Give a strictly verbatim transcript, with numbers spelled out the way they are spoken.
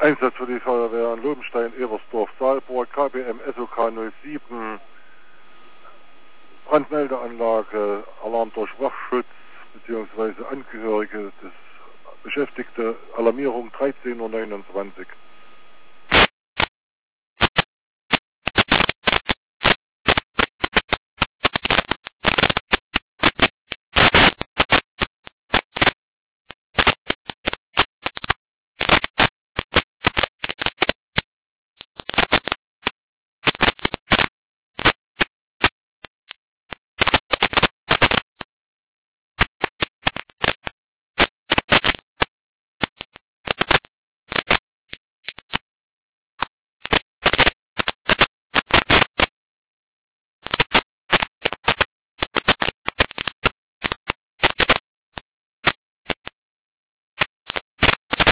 Einsatz für die Feuerwehr in Lobenstein, Ebersdorf, Saalburg, K B M S O K null sieben, Brandmeldeanlage, Alarm durch Wachschutz, beziehungsweise Angehörige des Beschäftigte, Alarmierung dreizehn Uhr neunundzwanzig.